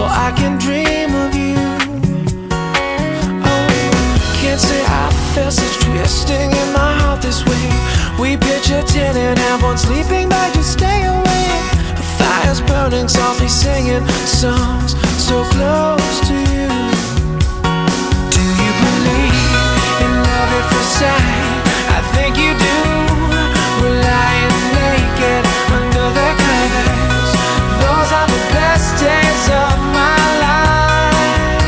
so I can dream of you. Oh, can't say I felt such twisting in my heart this way. We pitch a tent and have one sleeping bag, just stay awake. A fire's burning, softly singing songs so close to you. Do you believe in love at first sight? I think you do. We're lying naked under the covers. Those are the best days of my life.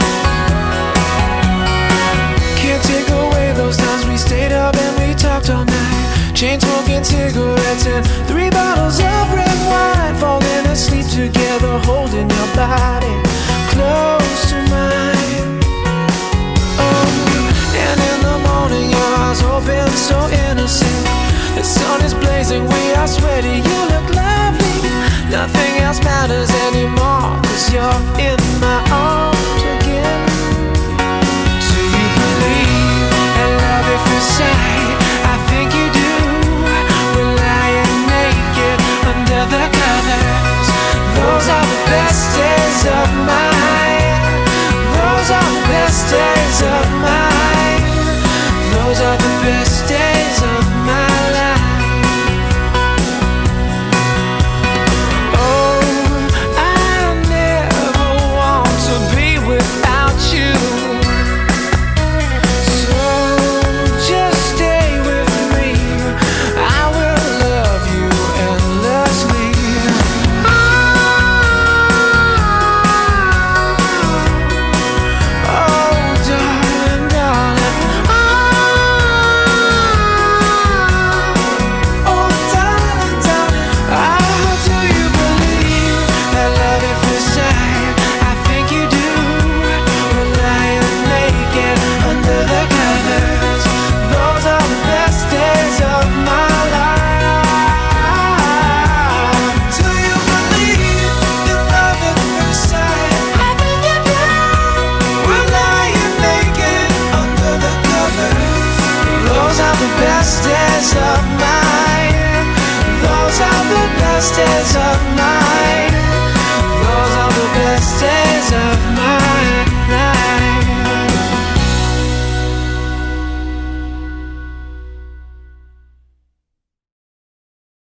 Can't take away those times we stayed up and we talked all night. Chain smoking cigarettes and 3 bottles of red wine. Falling asleep together, holding your body close to mine. Oh, and in the morning your eyes open so